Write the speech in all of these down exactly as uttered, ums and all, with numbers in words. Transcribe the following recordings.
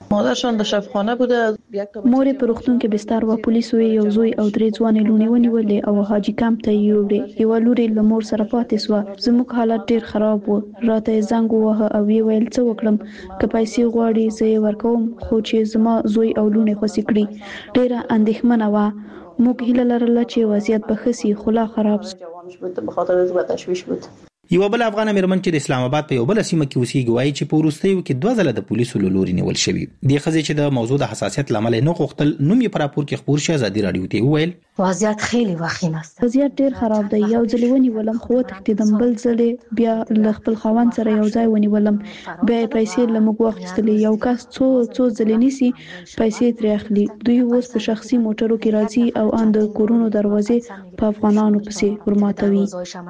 مادرشان در شفاخانه بوده. مور په روغتون کې بستر و، پولیسو یو زوی او درې ځوانې لونې ونیولې او حاجی کمپ ته یې یوړې. یوه لور یې له مور سره پاتې سوه. زموږ حالت ډېر خراب و. راته یې زنګ وواهه او ویې ویل څه وکړم، که پیسې غواړي زه یې ورکوم، خو چې زما زوی او لونې خوسي کړي. ډېره اندېښمنه وه. موږ هیله لرله چې وضعیت به ښه سي، خو لا خراب سو. یو بل افغان میرمن چې د اسلام آباد په یو بل سیمه کې اوسېږي وایي چې په وروستیو کې دوه ځله د پولیسو له لوري نیول شوي. د ښځې چې د موضوع د حساسیت له امله نه غوښتل نوم یې په راپور کې خپور شي، ازادي راډیو ته وویل وضعیت خیلی وخیم است. وضعیت ډېر خراب دی. یو ځل ونیولم خو وتښتېدم، بل ځل بیا له خپل خاوند سره یو ځای ونیولم، بیا یې پیسې له موږ واخیستلې. یو کس څو څو ځلې نیسي، پیسې ترې اخلي. دوی اوس په شخصي موټرو کې راځي او ان د کورونو دروازې په افغانانو پسې ورماتوي.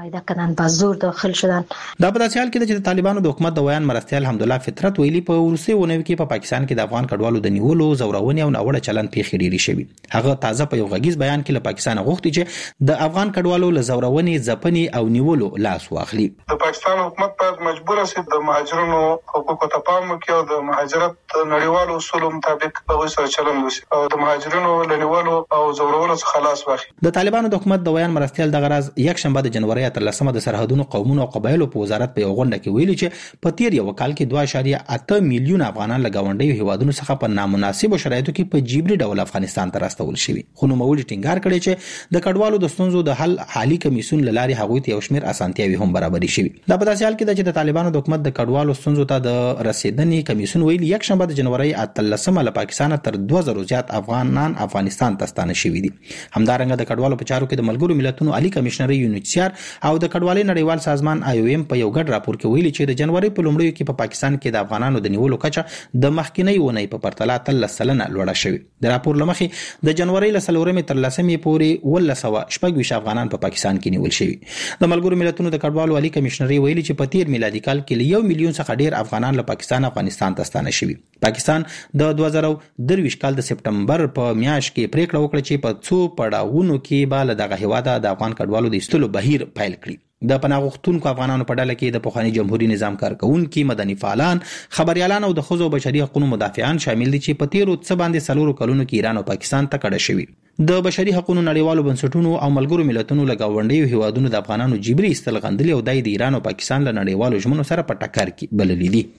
دا په داسې حال کې چې د طالبانو د حکومت د ویان مرستیال حمدالله فطرت ویلي په وروستیو اونیو کې په پاکستان کې د افغان کډوالو د نیولو، زورونې او ناوړه چلند پیښې ډېرې شوي. هغه تازه په یو غږیز بیان کې له پاکستان غوښتي چې د افغان کډوالو له زورونې، ځپنې او نیولو لاس واخلي. د پاکستان حکومت باید مجبور شي د مهاجرونو حقوقو ته پام وکړي او د مهاجرت نړیوالو اصولو مطابق هغوی سره چلند وشي او د مهاجرینو له نیولو او زورولو څخه خلاص واخلي. د طالبانو د حکومت د ویان مرستیال دغه راز یک شنبه د جنوري اتلسمه د سرحدونو، قومونو او قبایلو په وزارت په یو غونډه کې ویلي چې په تیر یو کال کې دوه اعشاریه اته میلیون افغانان له ګاونډیو هیوادونو څخه په نامناسبو شرایطو کې په جبري ډول افغانستان ته راستول شوي. خو نوموړي ټینګار کړی چې د کډوالو د ستونزو د حل حالي کمیسیون له لارې هغوی ته یو شمېر اسانتیاوې هم برابرې شوي. دا په داسې حال کې ده چې د طالبانو د حکومت د کډوالو ستونزو ته د رسېدنې کمیسیون ویلي یک شنبه د جنوري اتلسمه له پاکستان تر دوه زره زیات افغانان افغانستان ته ستانه شوي دي. همدارنګه د کډوالو په چارو کې د ملګرو ملتونو عالی کمشنر یونیسیار او د کډوالۍ نړیوال سازمان آی او ایم په یو ګډ راپور کې ویلي چې د جنوري په لومړیو کې په پاکستان کې د افغانانو د نیولو کچه د مخکینی اونۍ په پرتله اتلس سلنه لوړه شوې. د راپور له مخې د جنوري له څلورمې تر لسمې پورې اوولس سوه شپږ ویشت افغانان په پاکستان کې نیول شوي. د ملګرو ملتونو د کډوالو عالی کمشنري ویلي چې په تیر میلادي کال کې له یو میلیون څخه ډیر افغانان له پاکستان افغانستان ته ستانه شوي. پاکستان د دوه زره درویشت کال د سپټمبر په میاشت کې پریکړه وکړه چې په څو پړاوونو کې به له دغه هیواده د افغان کډوالو د ایستلو بهیر پیل کړي. د پناه غوښتونکو افغانانو په ډله کې د پخواني جمهوریت نظام کارکونکي، مدني فعالان، خبريالان او د ښځو بشري حقوقو مدافعان شامل دي چې په تیرو څه باندې څلورو کلونو کې ایران او پاکستان ته کډه شوي. د بشري حقوقو نړیوالو بنسټونو او ملګرو ملتونو له ګاونډیو هیوادونو د افغانانو جبري ایستل غندلي او د ایران او پاکستان له نړیوالو ژمنو سره په ټکر کې بللي دي.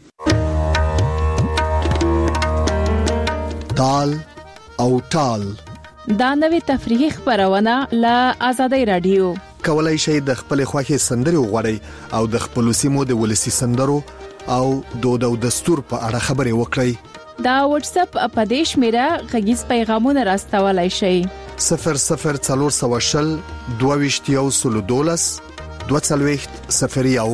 تال او ټال دا نوې تفریحي خبرونه له آزادۍ رادیو. کولای شئ د خپل خوښي سندري وغوړئ او د خپل سیمو د ولسی سندرو او دود او دستور په اړه خبرې وکړئ. دا واتس اپ اپدیش میرا غږیز پیغامونه راستولای شئ. صفر صفر څلور سوه شل دوه ویشت یو سل دولس دوه څلوېښت صفر یو.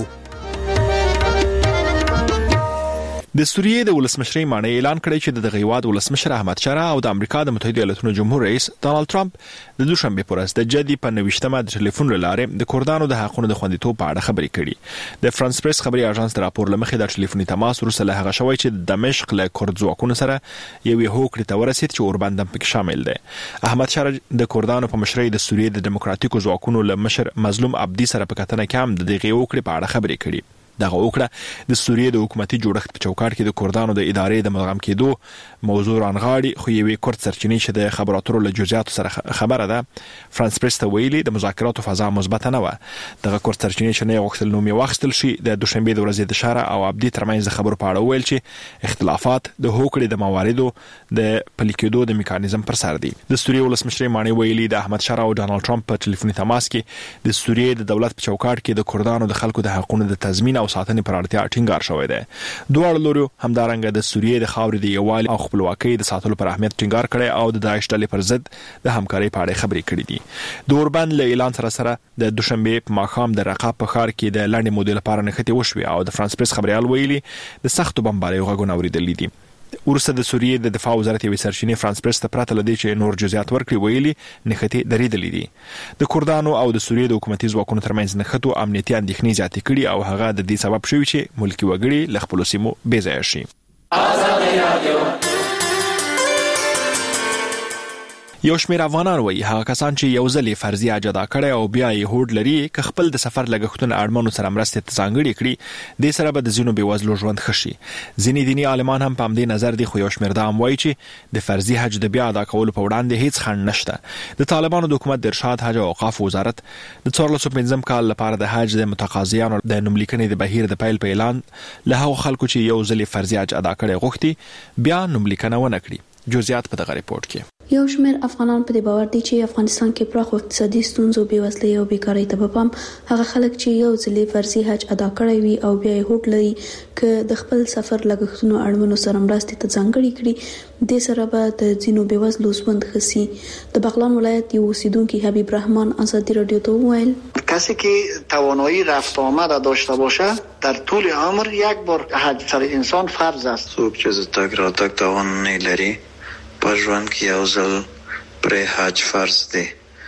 د سوریې د ولسمشرۍ معنی اعلان کړی چې د هیواد ولسمشر احمد شاه او د امریکا د متحده ایالاتونو جمهور رئیس ډانلډ ټرمپ د دوشنبه پر ورځ د جدي په نوښتمه د ټلیفون لاره د کوردانو د حقونو د خوندیتوب په اړه خبرې کړي. د فرانس پریس خبري اژانس د راپور لمخې د ټلیفوني تماس وروسته له هغه شوی چې د دمشق له کورد ځواکونو سره یو هوکړه ته ورسید چې اوربند هم پکې شامل دی. احمد شاه د کوردانو په مشرۍ د سوریې د دیموکراتیکو ځواکونو له مشر مظلوم عبدي سره په کتنه کې هم د دغه هوکړې په اړه خبرې کړي. دغه وکړه د سوریې د حکومتي جوړښت په چوکاټ کې د کوردانو د ادارې د ملغم کېدو موضوع رانغاړي، خو یوې کورد سرچینې چې د خبراتو له جزئیاتو سره خبره ده فرانس پریس ته ویلي د مذاکراتو فضا مثبت نه و. دغه کورد سرچینې چې نه غوښتل نوم یې واخیستل شي د دوشنبه د ورځې د شاره او عبدي ترمنځ د خبرو په اړه ویل چې اختلافات د هوکړې د مواردو د پلي کېدو د میکانیزم پر سر دي. د سوریې ولسمشر معنی ویلي د احمد شاه او ډانلډ ټرمپ په ټلیفوني تماس کې د سوریې د دولت په چوکاټ کې د کوردانو د خلکو د حقوقو د تضمین او ساتنې پر اړتیا ټینګار شوی دی. دواړو لورو همدارنګه د سوریې د خاورې د یووالي او خپلواکۍ د ساتلو پر اهمیت ټینګار کړی او د داعش ډلې پر ضد د همکارۍ په اړه خبرې کړې دي. د اوربند له اعلان سره سره د دوشنبه په ماښام د رقاب په ښار کې د لنډې مودې لپاره نښتې وشوې او د فرانس پریس خبريال ویلي د سختو بمباریو غږونه اورېدل دي. ورسته د سوریې د دفاع وزارت یو سرچینې فرانس پریس ته پراته لدی چې نور جزئیات ورکړي ویلي نښتې درېدلې دي. د کوردانو او د سوریې د حکومتي ځواکونو ترمنځ نښتو امنیتي اندېښنې زیاتې کړي او هغه د دې سبب شوی چې ملکی وګړي له خپل سیمو بې ځایه شي. یو شمېر افغانان وایي هغه کسان چې یو ځل فرضي حج ادا کړی او بیا یې هوډ لري که خپل د سفر لګښتونه اړمنو سره مرستې ته ځانګړې کړي دې سره به د ځینو بېوزلو ژوند ښه شي. ځینې دیني عالمان هم په همدې نظر دي، خو یو شمېر دا هم وایي چې د فرضي حج د بیا ادا کولو په وړاندې هیڅ خنډ نشته. د طالبانو د حکومت د ارشاد، حج او اوقاف وزارت د څوارلس سوه پنځم کال لپاره د حج د متقاضیانو د نوملیکنې د بهیر د پیل په اعلان له هغو خلکو چې یو ځل فرضي حج ادا کړی غوښتي بیا نوملیکنه ونه کړي. جزئیات په دغه ریپورت کې. یو شمېر افغانان په دې باور دي چې افغانستان کې پراخ اقتصادي ستونزو، بېوزلۍ او بیکارۍ ته په پام هغه خلک چې یو ځل فرضي حج ادا کړی وي او بیا یې هوډ لري چې د خپل سفر لګښتونو اړمنو سره مرستې ته ځانګړې کړي دې سره به د ځینو بېوزلو ژوند ښه سي. د بغلان ولایت یو اوسیدونکي حبیب رحمان ازادي رادیو ته وویل کسی که توانایی رفت آمد داشته باشه در طول عمر یک بار حج سر انسان فرض است. څوک چې تک را تک توان نه لري په ژوند کې یو ځل پرې حج فرض دی.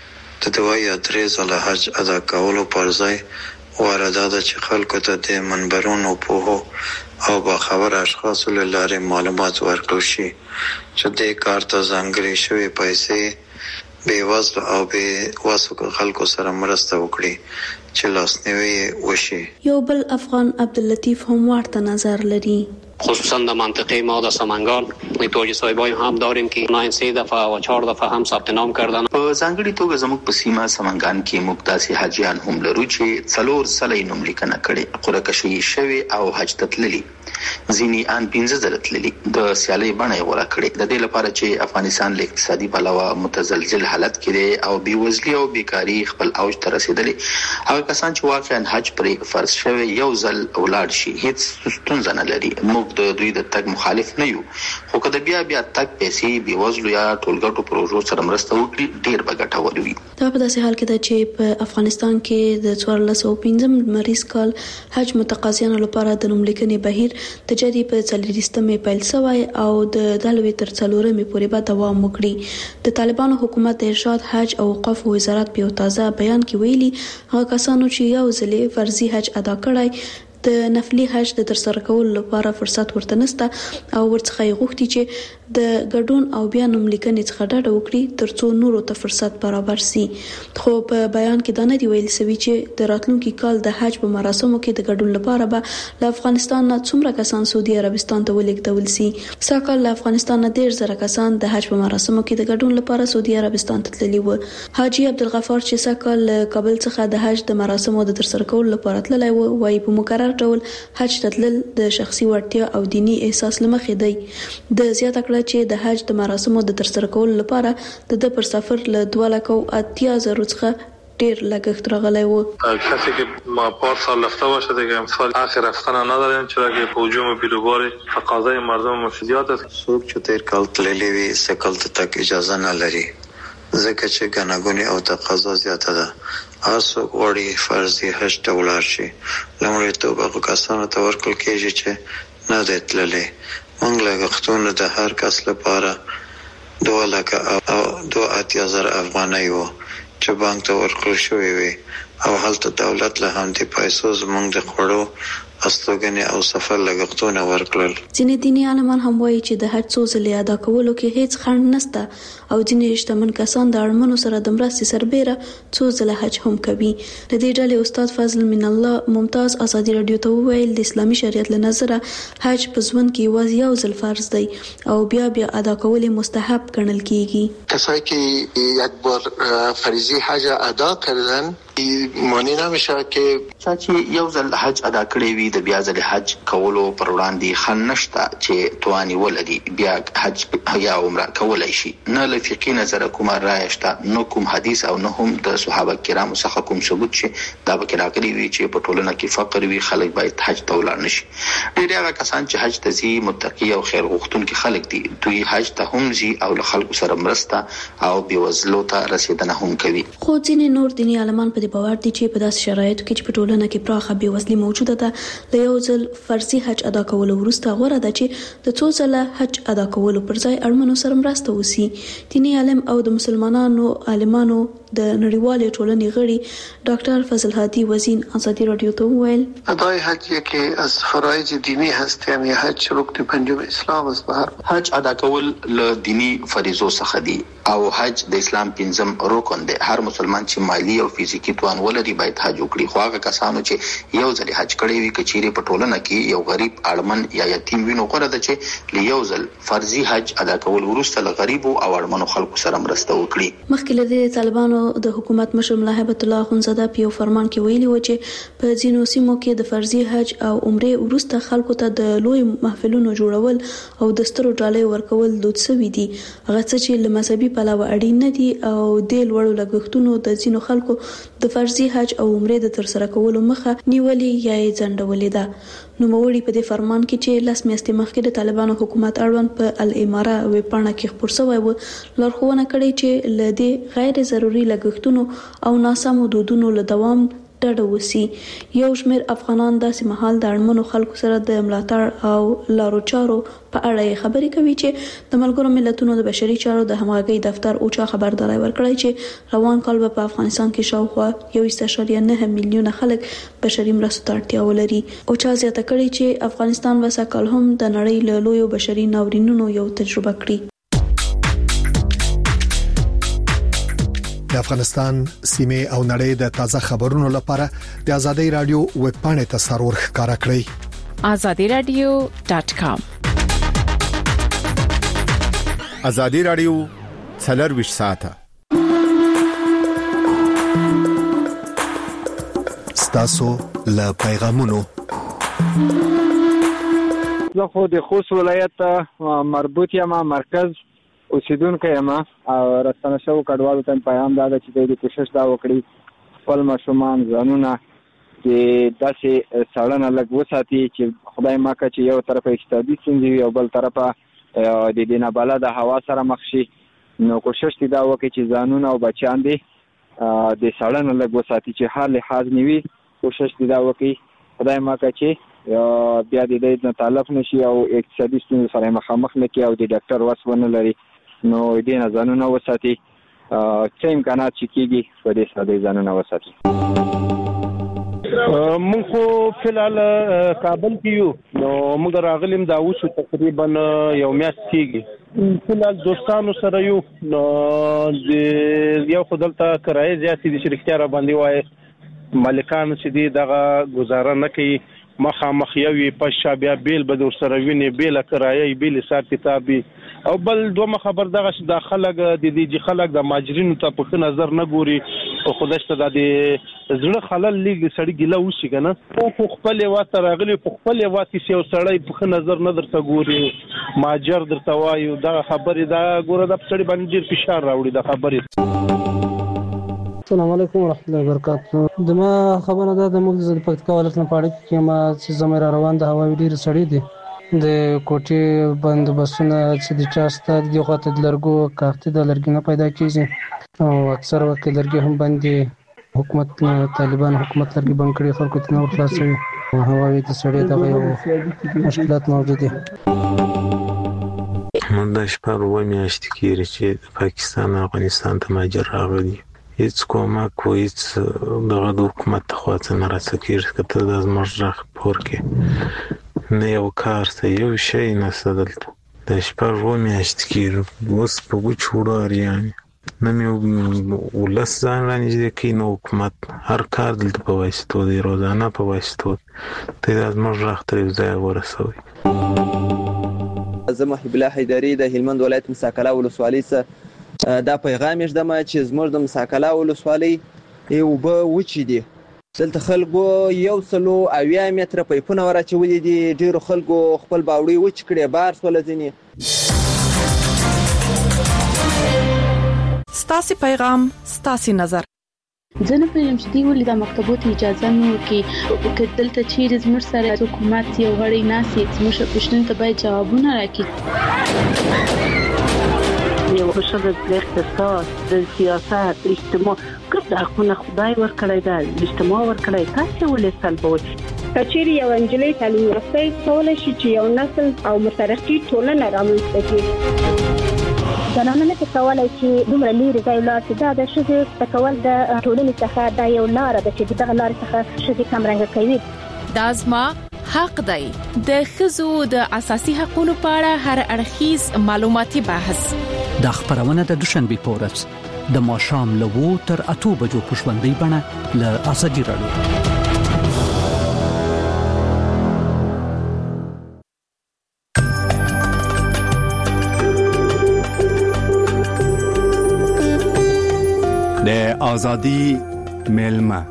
د دوه یا درې ځله حج ادا کولو پر ځای غوره دا ده چې خلکو ته د منبرونو پوهو او باخبره اشخاصو له لارې معلومات ورکړل شي چې دې کار ته ځانګړې شوې پیسې بې وزلو او بې وسو خلکو سره مرسته وکړي چې لاسنیوی وشي. یو بل افغان عبداللطیف هم ورته نظر لري. خصوصا در منطقه ما در سمنگان توجه صاحبای هم داریم که نه سه دفعه و چهار دفعه هم ثبت نام کردن. په ځانګړي توګه زموږ په سیمه سمنگان کې موږ داسې حاجیان هم لرو چې څلور ځله یې نوملیکنه کړې، قرعه کشي شوې او حج ته تللي، ځینې ان پنځه ځله تللي. د سیالۍ بڼه یې غوره کړې د دې لپاره چې افغانستان له اقتصادي پلوه متزلزل حالت کې دی او بېوزلي او بیکاري خپل اوج ته رسېدلي. هغه کسان چې واقعا حج پرې فرض شوی یو ځل ولاړ شي هیڅ ستونزه نه لري. موږ د دوی د تګ مخالف نه یو، خو که د بیا بیا تګ پیسې بېوزلو یا ټولګټو پروژو سره مرسته وکړي ډېر به ګټور وي. دا په داسې حال کې ده چې په افغانستان کې د څوارلس سوه پنځم لمریز کال حج متقاضیانو لپاره د نوملیکنې بهیر د جدي په څلوېښتمې پیل شوی او د دا لوی تر څلورمې پورې به دوام وکړي. د طالبانو حکومت د ارشاد، حج او اوقاف وزارت په یو تازه بیان کې ویلي هغه کسانو چې یو ځل فرضي حج ادا کړی د نفلي حج د ترسره کولو لپاره فرصت ورته نشته او ورڅخه یې غوښتي چې د ګډون او بیا نوملیکنې څخه ډډه وکړي ترڅو نورو ته فرصت برابر سي. خو په بیان کې دا نه دی ویل شوي چې د راتلونکي کال د حج په مراسمو کې د ګډون لپاره به له افغانستان نه څومره کسان سعودي عربستان ته ولېږدول سي. سږ کال له افغانستان نه ډېر زره کسان د حج په مراسمو کې د ګډون لپاره سعودي عربستان ته تللي وو. حاجي عبدالغفار چې سږ کال له کابل څخه د حج د مراسمو د ترسره کولو لپاره تللی و وایي په مقرر ډول حج ته تلل د شخصي وړتیا او دینی احساس له مخې دی. د زیاته کړه چې د حج د مراسمو د ترسره کولو لپاره د د پر سفر له دوه لکه او اتیا زرو څخه ډیر لګښت راغلی و. کسی که ما پارسال رفته باشه دیگه امسال آخر رفتن نداریم چرا که په هجوم بیروبار تقاضای مردم مشدیات است. څوک چې تیر کال تللی وي سکل ته تک اجازه نه لري ځکه چې ګڼهګونې او تقاضا زیاته ده. هر څوک غواړي فرضي حج ته ولاړ شي. لومړیتوب هغو کسانو ته ورکړل کېږي چې نه دی تللی. موږ لګښتونه د هر کس لپاره دوه لکه او دوه اتیا زره افغانۍ وو چې بانک ته ورکړل شوی وي او هلته دولت له همدې پیسو زموږ د خوړو استوګنې او سفر لګښتونه ورکړل. ځینې دیني عالمان هم وایي چې د حج څو ځلې ادا کولو کې هیڅ خنډ نشته او ځینې شتمن کسان د اړمنو سره د مرستې سربیره څو ځله حج هم کوي. د دې ډلې استاد فضل من الله ممتاز ازادي رادیو ته وویل د اسلامي شریعت له نظره حج په ژوند کې یوازې یو ځل فرض دی او بیا بیا ادا کول مستحب ګڼل کیږي. کسایی که یک بار فریضه حج ادا کردن معنی نمیشه که چې یو ځل حج ادا کړی وي د بیا ځل حج کولو پر وړاندې خنډ نشته چې تواني ولري بیا حج یا عمره کولای شي. نه له فقهي نظره کومه رایه شته، نه کوم حدیث او نه هم د صحابه کرامو څخه کوم ثبوت چې دا به کې راغلي وي چې په ټولنه کې فقر وي خلک باید حج ته ولاړ نشي. ډېر هغه کسان چې حج ته ځي متقي او خیر غوښتونکي خلک دي، دوی حج ته هم ځي او له خلکو سره مرسته او بېوزلو ته رسېدنه هم کوي. خو ځینې نور دیني عالمان په دې باور دي چې په داسې شرایطو کې چې په ټولنه کې پراخه بېوزلي موجوده ده له یو ځل فرضي حج ادا کولو وروسته غوره ده چې د څو ځله حج ادا کولو پر ځای اړمنو سره مرسته وشي. دیني عالم او د مسلمانانو عالمانو د نړیوالې ټولنې غړي ډاکټر فضل هادي وزین ازادي رادیو ته وویل ادای حج که از فرایض دینی هست، یعنی حج رکن پنجم اسلام است. به هر حج ادا کول له دینی فریضو څخه دی او حج د اسلام پنځم رکن دی. هر مسلمان چې مالی او فزیکی توان ولري باید حج وکړي. خو هغه کسانو چې یو ځل حج کړی وي کچېری په ټولنه کې یو غریب اړمن یا یتیم وینو غوړه ده چې لیو ځل فرضي حج ادا کول ورسته له غریب او اړمنو خلکو سره مرسته وکړي. مخکې له طالبانو د حکومت مشر ملا هیبت الله اخونزاده په یو فرمان کې ویلي و چې په ځینو سیمو کې د فرضي حج او عمره ورسته خلکو ته د لوی محفلونو جوړول او د سترو ډالۍ ورکول دود شوی دي. هغه څه چې له مذهبي پلوه اړین نه دي او د لوړو لګښتونو د ځینو خلکو د فرضي حج او عمره د ترسره کولو مخه نیولې یا یې ځنډولې ده. نو موري په دې فرمان کې چې لاس میاشتې مخکې د طالبانو حکومت اړوند په الاماره ویب پاڼه کې خبر شوی و لارښوونه کړې چې له دې غیر ضروري لګښتونو او ناسمو دودونو له دوام ډډه وسی. یو شمېر افغانان داسې مهال د اړمنو خلکو سره د ملاتړ او لارو چارو په اړه خبرې کوي چې د ملګرو ملتونو د بشري چارو د همغږي دفتر اوچا خبرداري ورکړی چې روان کال په افغانستان کې شاوخوا یو اعشاریه نه میلیونه خلک بشري مرستو ته اړتیا ولري. اوچا زیاته کړې چې افغانستان وسکل هم د نړۍ له لویو بشري ناورینونو یو تجربه کړي. د افغانستان سیمه او نړۍ د تازه خبرونو لپاره د ازادي رادیو ویب پاڼې ته سرور ښکارا کړئ azadi radio dot com. ازادي رادیو څلور ساعته ستاسو له پیغامونو. زه خو د خوست ولایت مربوط یم، مرکز اوسیدونکو یم او رسنه شو کډوالو ته پیغام دا چې دوی کوشش دا وکړي خپل ماشومان ځانونه چې داسې سړنه لګ وساتي چې خدای ماکه چې یو طرف اقتصادي ستونزې او بل طرفه د دینه بالا د هوا سره مخ شي. نو کوشش دی دا وکړي چې ځانونه او بچیان دي د سړنه لګ وساتي چې هر لحاظ نیوي. کوشش دی دا وکړي خدای ماکه چې بیا د دې نه تعلق نشي او اقتصادي ستونزې سره مخامخ نه کی او د ډاکټر وس ونه لري. نو دې نه ځانونه وساتي چې امکانات چې کیږي په دې سره ځانونه وساتي. مونږ خو فلال کابل کې یو، نو موږ راغلیم دا اوس تقریبا یو میاشت کېږي. فلال دوستانو سره یو، نو د یو خدلته کرایه زیاتې دي چې رښتیا را باندې وایي مالکان چې دي دغه گزاره نه کوي. مخامخ یوې پښه بیا بیل به در سره ویني، بیل کرایه بیل حساب کتابي او بل دوه خبر دغه چې د خلک د دې خلک د ماجرینو ته په نظر نه ګوري او خودشته د زړه خلل لګي سړی ګیله وشي کنه او خپل واته راغلی په خپل واته یو سړی په نظر نه درته ګوري ماجر درته وایي دغه خبره دا ګوره د سړی باندې ډیر فشار راوړي د خبره. السلام علیکم ورحمۃ اللہ وبرکاتہ. دما خبره ده د موږ د پکتیکا ولایت نه پاړې کې ما چې زموږ روان د هوا ډیر سړی دي د کوټې بندوبستونه چې د چاسته د غوته د لرګو کارت د لرګي نه پیدا کیږي او اکثر وخت لرګي هم باندې حکومت طالبان حکومت لرګي بند کړي خلکو ته نور خلاصوي. هوا د سړی دغه یو مشکلات موجود دي. د شپږ و میاشتې کېږي چې پاکستان افغانستان ته ماجر راغلی. هیڅ کومک و هیڅ دغه د حکومت خوا څخه نه راڅکېږي که د زموږ غږ پور کې نه یو کار ته یو شی نشته دلته. د شپږ اووه میاشتې کېږي اوس په وچو وړو اریان نه مې ولس ځان رانږدې کوي نه حکومت. هر کار دلته په واسطو دی، روزانه په واسطو ته د زموږ غږ تر یو ځایه ورسوي. زه محب الله حیدري د هلمند ولایت مساکله ولسوالۍ څخه دا پیغام یې دمه چې زموږ د مساکله ولسوالۍ اوبه وچې دي. دلته خلکو یو سلو اویا متره پایپونه وراچولي دي. ډیرو خلکو خپل باوړي وچ کړي بار سول ځینې. ستاسو پیغام ستاسو نظر. زه نه پوهیږم چې دوی ولې د مکتبو ته اجازه نه ورکوي. که دلته چیرې زموږ سره حکومت یو غړی ناسي زموږ پوښتنو ته باید جوابونه راکړي. یو حشر د اقتصاد د سیاست اجتماع ګرد حقونه خدای ورکړی دا اجتماع ورکړی تاسو ولې سلبوي. کچېرې یو انجلۍ تعلیم یافته کولای شي چې یو نسل او مترقي ټولنه رامنځته کړي. زنانه نه کولای چې دومره لري ځای لاړ شي. دا د ښځې تکول د ټولنې څخه دا یو لار ده چې دغه لار څخه ښځې کمرنګ کوي. دا زما حق دی. د ښځو د اساسي حقوقو په اړه هر اړخیز معلوماتي بحث د خبرونه د دوشنبه په ورځ د ماښام له وو تر اته بجو په ژوندۍ بڼه له ازادي راډیو. د ازادي ملما.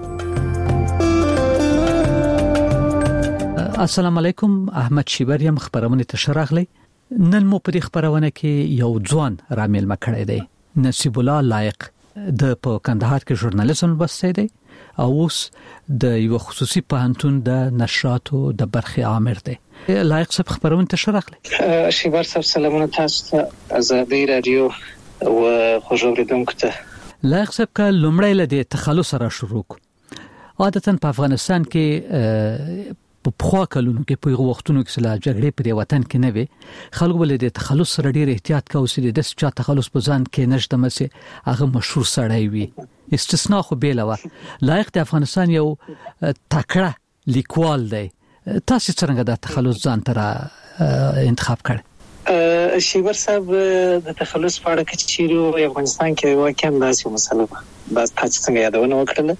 السلام علیکم، احمد شیبریم خبرونه تشراغلی. نن مو په دې خبرونه کې یو ځوان را ملما کړی دی. نصیب الله لایق د په کندهار کې ژورنالیزم وسته دی او اوس د یو خصوصي پوهنتون د نشراتو د برخې عامر دی. لایق څه خبرونه تشراغلی. شیبر صاحب سلامونه تاسو ته، ازادي رادیو او خوشوریدونکو ته. لایق صاحب کا لومړی له تخلص را شروع کو. عادتاً په افغانستان کې په خوا کلونو کې په وختونو کې سلا جګړې په وطن کې نه وي، خلکو ول د تخلص سره ډیر احتیاط کاوه چې د چا تخلص په ځان کې نشته مسه هغه مشهور سړی وي. استثناء خو بیلوه. لایق د افغانستان یو تکړه لیکوال دی. تاسو څنګه د تخلص ځان تر انتخاب کړ؟ شیبر صاحب د تخلص په اړه کې چې افغانستان کې واقعا داسې مسله ده. بس تاسو څنګه یادونه وکړه.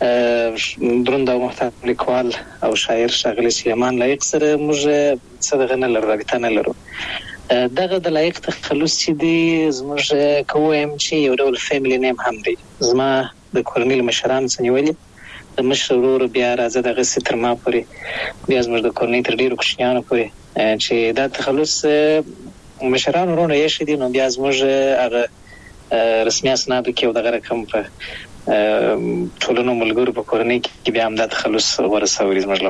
درنده او محترم لیکوال او شاعر ښاغلی سلیمان لایق سره موږ څه نه لرو، رابطه نه لرو. دغه د لایق تخلص چې دی زموږ کوم چې یو ډول فیملی نیم هم دی. زما د کورنۍ مشران څنګه د مشر ورور بیا راځي دغه ستر ما پورې بیا زموږ د کورنۍ تر ډیرو کوچنیانو پورې چې دا تخلص مشران ورونه یې شدي نو بیا زموږ هغه رسمي اسناد کې او دغه رقم په ټولنو ملګرو په کورنۍ کې بیا هم د تخلص ورسوري زموږ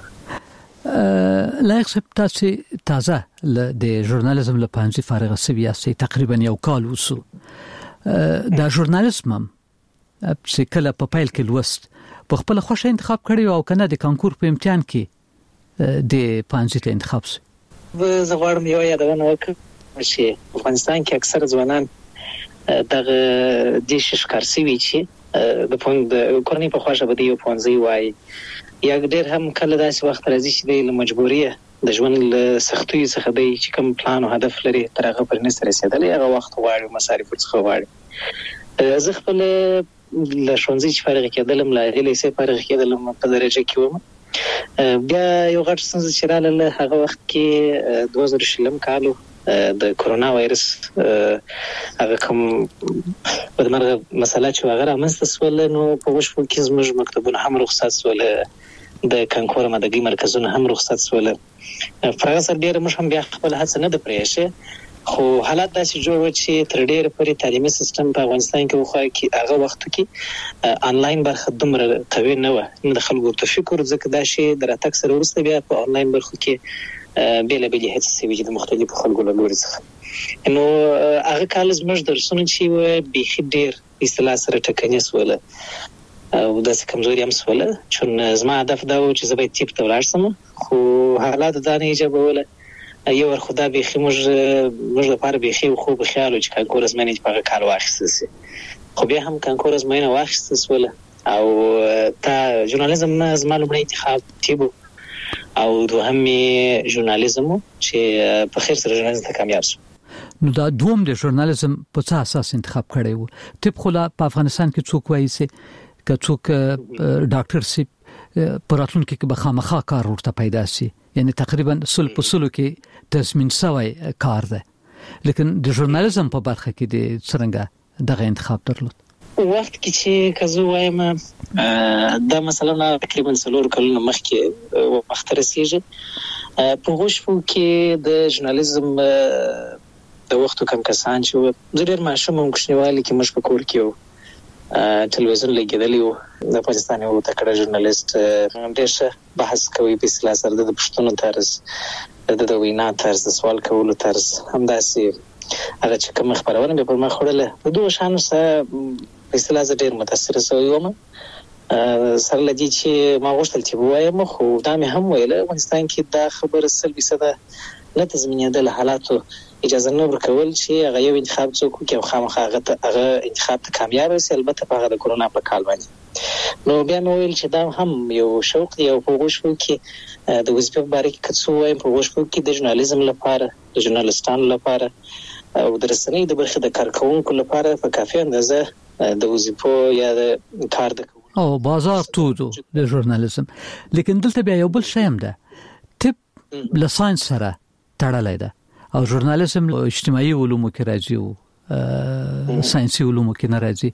لپاره. لایق صاحب تاسو تازه د ژورنالیزم له پنځه فارغ شوی یاستئ، تقریبا یو کال وسو. د ژورنالیزم چې کله په پیل کې لوست په خپل خوښه انتخاب کړی او کنه د کانکور په امتحان کې د پنځه ته انتخاب شو. زه غواړم یو یادونه وکړم چې افغانستان کې اکثر ځوانان دغه د شکارسي وی چې د پوند کورنۍ په خواشه بده یو پونځي وای یا ډېر هم کله داسې وخت راځي چې د مجبوریه د ژوند له سختۍ څخه دی چې کوم پلان او هدف لري تر هغه پر نس رسیدل هغه وخت غواړي مصارف څخه غواړي. زه خپل له ښوونځي چې فارغ کېدلم له لیسې فارغ کېدلم په درجه کې وم. بیا یو غټ ستونزه چې رااله هغه وخت کې دوه زره شلم کالو د کورونا وایرس هغه کوم بدمرغه مسله چې هغه رامنځته سول نو په وشو کې زموږ مکتبونه هم رخصت سول، د کانکور مدګي مرکزونه هم رخصت سول. فرغ سره ډیر مش هم بیا خپل هڅه نه د پریشه خو حالات داسې جوړ و چې تر ډیره پورې تعلیمي سیستم په افغانستان کې وخا کې هغه وخت کې آنلاین برخه دومره قوي نه و. د خلکو ته فکر ځکه دا شی دراتک سره ورسته بیا په آنلاین برخه کې بیل بیل هڅه سوي چې د مختلفو خلکو له لوري څخه نو هغه کال زموږ درسونه چې و به ډیر اصطلاح سره ټکنی سول او داسې کمزوري هم سول. چون زما هدف دا و چې زه به تیپ ته ولاړ شم خو حالات دا نه ایجابوله. یو ور خدا به خموج موږ لپاره به خو خو به خیال چې کانکور زمینه په کال واخیسته سي خو بیا هم کانکور زمینه واخیسته سول او تا ژورنالیزم نه زمالو بل انتخاب تیبو او دوهمي ژورنالیزم چې په خیر سره ژورنالیزم ته کامیاب شو. نو دا دوم د ژورنالیزم په څه اساس انتخاب کړی وو؟ طب خو په افغانستان کې څوک وایي چې کڅوک ډاکټر سي پراتلون کې به خامخا کار ورته پیدا شي، یعنی تقریبا سل په سلو کې تضمین شوی کار ده. لیکن د ژورنالیزم په برخه کې د څنګه دغه انتخاب درلود؟ وخت کې چې کزو وایم دا مثلا تقریبا سلور کلونه مخکې وخت رسیږي په غوښو کې د ژورنالیزم د وختو کم کسان چې زه ډېر ماشوم هم کوچنیوالي کې مش په کور کې و ټلویزیون لګیدلی و د پاکستان یو تکړه ژورنالیست ډېر ښه بحث کوي په اصطلاح سره د پښتون طرز د وینا طرز د سوال کولو طرز همداسې هغه چې کوم خبرونه به پر ما خوړله د دوه شانو سره په اصطلاح زه ډېر متاثر شوی وم. سره لدی چې ما غوښتل چې وایم خو دا مې هم ویل افغانستان کې دا خبره سلبي صدا نه تضمینېدل حالاتو اجازه نه ورکول چې هغه یو انتخاب څوک کوي او خامخا هغه انتخاب ته کامیاب شي، البته په هغه د کرونا په کال باندې. نو بیا مې ویل چې دا هم یو شوق دی او په غوښو کې د وظیفې په اړه کې څه وایم، په غوښو کې د ژورنالیزم لپاره، د ژورنالستانو لپاره او د رسنۍ د برخې د کارکونکو لپاره په کافي اندازه د وظیفو یا د کار د او بازار تودو د ژورنالیزم. لیکن دلته بیا یو بل شی هم ده، طب له ساينس سره تړلای ده او ژورنالیزم اجتماعي علومو کې راځي او ساينسي علومو کې نه راځي.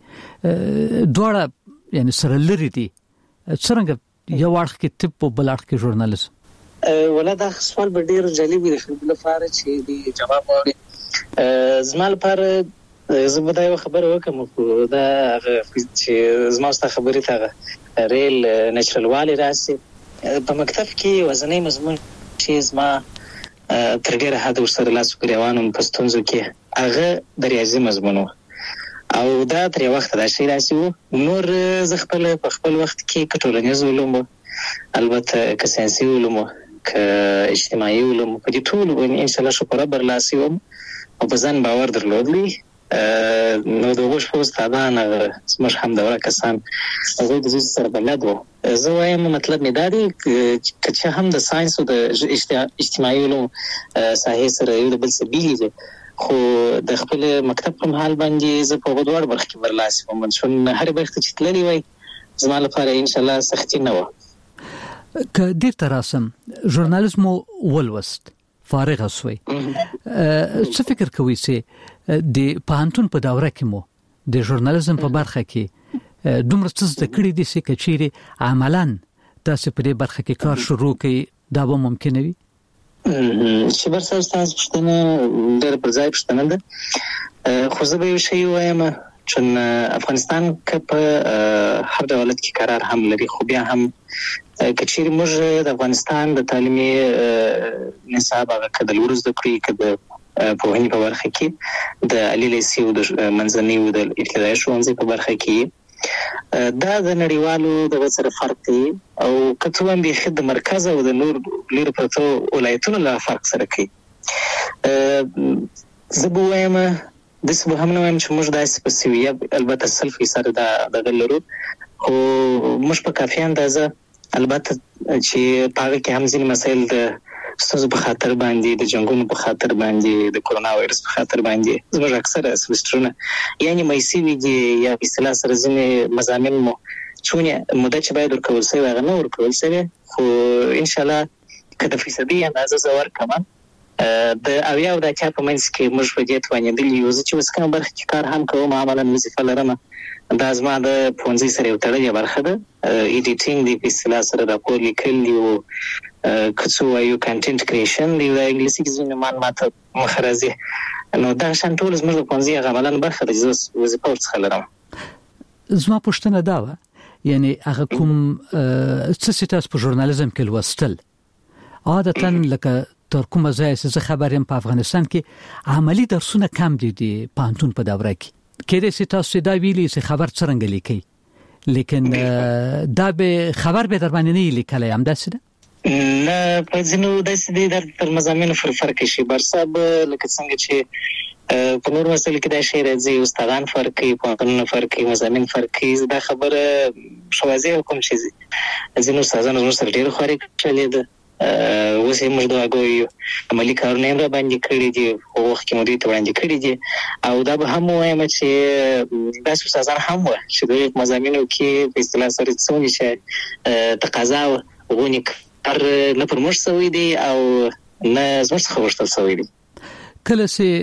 دواړه یعنی سره لري دي. څنګه یو اړخ کې طب او بل اړخ کې ژورنالیزم؟ ولا دا سوال به ډیر جالب دی خپل لپاره چې دی جواب وړي. زما لپاره زه به دا یو خبره وکم دا چې زما ست خبرې ته ریل نېچرل والی راسي په مکتب کې وزنې مضمون چې زما تر ډیره حد ورسره لاس ګریوانم په ستونزو کې هغه د ریاضي مضمون او دا تر یو وخت دا شی راسي وو. نور زه خپل په خپل وخت کې کټولنیز علوم البته که ساينسي علوم که اجتماعي علوم په دې ټول باندې ان شاء الله شکر برلاسي وم او په ځان باور درلودلی. نو د وښ په استادانه سمش هم دا کسان هغه د دې سره بلد وو. زه وایم مطلب مې دا دی چې هم د ساينس او د اجتماعي علوم ساحې سره یو بل څه بیل دي، خو د خپل مکتب په حال باندې زه په غوډوړ برخه کې برلاسي وم. منشون هر برخه چې تللی وای زما لپاره ان شاء الله سختي نه و. که دیر تراسم ژورنالیزم ولوست فارغ اسوي، څه فکر کوي چې د پانتون په دوره کې مو د ژورنالیزم په برخه کې دومره څه زده کړی دي چې کچيري عملاً تاسو په دې برخه کې کار شروع کړئ دا به ممکن وي؟ چې برسه تاسو پښتنه ډېر پر ځای پښتنه ده، خو زه به یو شی وایم چون افغانستان که په هر دولت کې قرار هم لري، خو بیا هم کچيري موږ د افغانستان د تعلیمي نصاب هغه کډل ورزده کړی کده په هني په برخه کې د علي لیسي او د منځني او د ابتدایي ښوونځي په برخه کې دا د نړیوالو د وسره فرق دی او کته هم به د مرکز او د نور لیر پرتو ولایتونو له فرق سره کوي. زه به وایم د څه به هم نه وایم چې موږ داسې په سویه البته سل فیصد دا د غلرو خو موږ په کافي اندازه البته چې پاره کې هم ځینې مسایل د ستاسو په خاطر باندې د جنگونو په خاطر باندې د کورونا وایرس په خاطر باندې زموږ اکثره سمسترونه یعنی مېسي وي یا په اصطلاح سره ځینې مضامین مو چونه مدته چې باید ورکول شي هغه نه ورکول شي، خو ان شاء الله کله فیصدي اندازه زور کمان د اویا او د چا په منځ کې موږ په دې توانې د یو چې وسکه برخه کې کار هم کوم عملاً وظیفه لرم. دا زما د پونځي سره یو تړلې برخه ده، ایډیټینګ دی په اصطلاح سره راپور لیکل او کڅو یو کنټینټ کریشن دی د انګلیسي کې ځینې معلومات مخرزي. نو دا شان ټول زموږ په پونځي عملاً برخه ده چې وظیفه ورڅخه لرم. زما پوښتنه دا و یعنی هغه کوم څه چې تاسو په ژورنالیزم کې لوستل عادتاً لکه تر کومه ځای چې خبرم په افغانستان کې عملی درسونه کم دي دي پانتون په دوره کې کله چې تاسو دا ویلي چې خبر څنګه لیکي، لیکن دا به خبر به در باندې نه لیکلای هم داسې ده نه په ځینو داسې دي در تر مزامینو فرق شي برساب لکه څنګه چې په نور مسل کې دا شی راځي استادان فرق کوي، پوهنتونونه فرق کوي، مزامین فرق کوي. دا خبره شوازی کوم شي ځینو استادانو زموږ سره ډیر خوري چلې ده اوس یې موږ دا غوي عملي کارونه را باندې کړی دي او وخت کې مودې ته باندې کړی دي او دا به هم وایم چې تاسو استادان هم و چې د مزامینو کې په اصطلاح سره څونی چې تقاضا غونی کار نه پرموش شوی دی او نه زموږ څخه ورته شوی دی. کله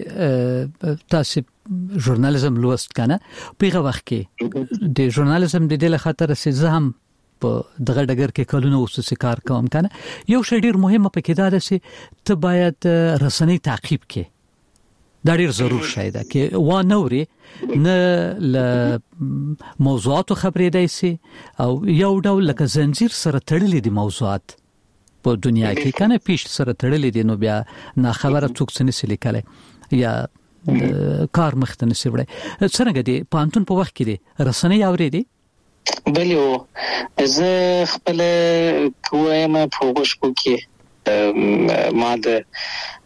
چې تاسو ژورنالیزم لوست کنه په هغه وخت کې د ژورنالیزم د دې خاطر چې زه هم په دغه ډګر کې کلونه وسوسه کار کوم کنه یو شی ډیر مهمه پکې دا ده چې ته باید رسنۍ تعقیب کې دا ډیر ضرور شي دا کې و نوري نه ل موضوعات خبرې دی سي او یو ډول لکه زنجیر سره تړلې دي موضوعات په دنیا کې کنه پیش سره تړلې دي نو بیا نه خبره څوک څه نسي لیکلای یا کار مخته نسي وړي. څنګه دي پانتون په وخت کې دي رسنۍ اوري دي بلې زه خپل کوم په وښکو کې ما د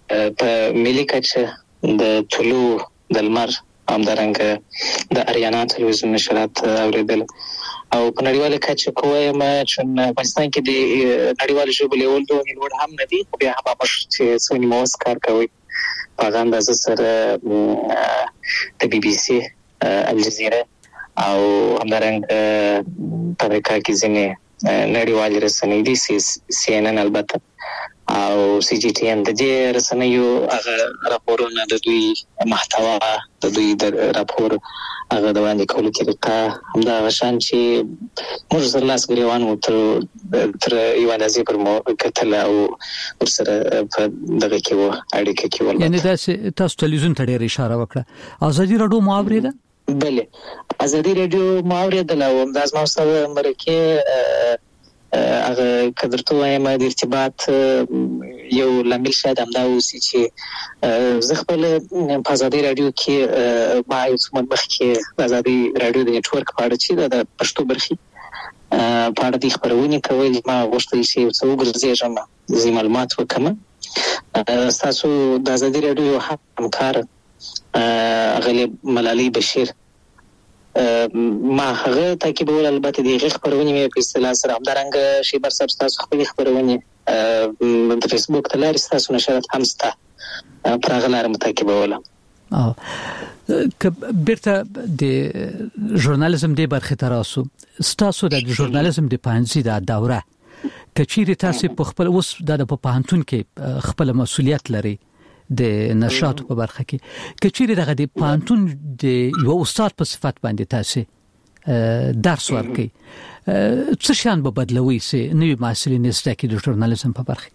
په ملي کچه د طلوع د لمر همدارنګه د اریانا تلویزیون نشرات اوریدل او په نړیواله کچه کوم چې افغانستان کې د نړیوال ژبو لیول دوه لوړ هم نه دي خو بیا هم چې سونی موس کار کوي په اندازه سره د بي بي سي الجزیره او همدارنګه په امریکا کې ځینې نړیوال رسنۍ دي سی ان ان البته او سی جی ټي ان د دې رسنیو هغه راپورونه د دوی محتوا د دوی د راپور هغه د وړاندې کولو طریقه همدا غشان چې موږ سره لاس ګریوان مو تر تر یو اندازې پر مو کتل او ورسره په دغه کې و اړیکه کې ول یعنی دا تاسو تلویزیون ته ډېر اشاره وکړه ازادي رادیو معاورې ده بله ازادي رادیو معاورې ده او د ازمو سره مرکه هغه کدرته وایم د ارتباط یو لامل شاید همدا اوسي چې زه خپل په ازادي رادیو کې ما یو څه مخ کې ازادي رادیو د نتورک په اړه چې د پښتو برخي په اړه د خبرونه کوي ما غوښتل چې یو څه وګرځېږم زی معلومات وکم تاسو د ازادي رادیو همکار غلیب ملالي بشیر ما هغه تاکیدول البته د خبرونه مې په اصطلاح سره همدارنګه شی بر سب تاسو خپل خبرونه د فیسبوک ته لاري تاسو نشرات هم ستا پر هغه لار متاکیدول او ک بیرته د ژورنالیزم د برخه تراسو تاسو د ژورنالیزم د پانځي د دوره کچيري تاسو په خپل اوس د په پانتون کې خپل مسولیت لري د نشاط په برخه کې کچيري دغه د پانتون د یو استاد په صفت باندې تاسو درس ورکي څه شان به بدلوي سي نوې محصلین زده کړي د ژورنالیزم په برخه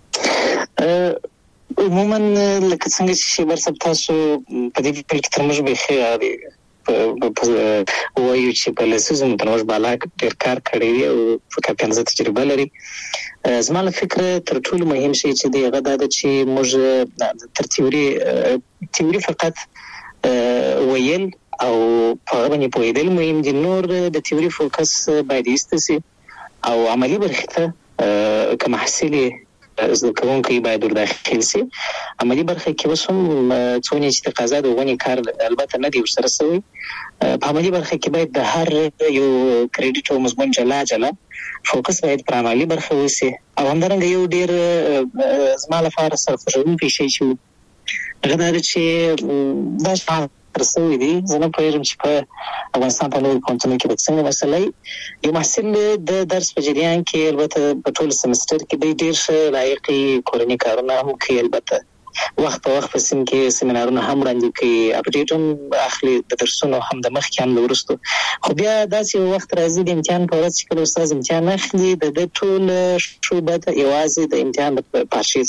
کې عموما لکه څنګه چې برسب تاسو په دې په کې ترمنځ به خیاري په وایو چې په لسیزم ترمنځ بالا ډیر کار کړی او په کاپیانزه تجربه لري زما له فکر تر ټولو مهم شی چې دی هغه دا چې موږ تر تیوري تیوري فقط ویل او په باندې پوهیدل مهم دي نور د تیوري فوکس باید ایستسي او عملی برخه ته کوم حاصله زه کوم کې باید ورداخل شي عملی برخه کې وسوم څونی چې تقاضا د ونی کار البته نه دی ورسره سوی په عملی برخه کې باید د هر یو کریډټ او مضمون جلا جلا فوکس باید پر عملی برخه وسی او همدارنګه یو ډیر زما لپاره سرخوشونکی شي چې غواړم چې دا څه رسوي دي زه نه پوهیږم چې په افغانستان په نورو پوهنتونونو کې د څنګه مسلې یو محصل د درس په جریان کې البته په ټول سمستر کې د ډیر ښه لایقي کورنۍ کارونه هم کوي البته وخت په وخت په سیم کې سیمینارونه هم وړاندې کوي اپډیټ هم اخلي د درسونو هم د مخ کې هم ورستو خو بیا داسې وخت راځي د امتحان په ورځ چې کله استاد امتحان اخلي د ټول شوبه یوازې د امتحان په پاشي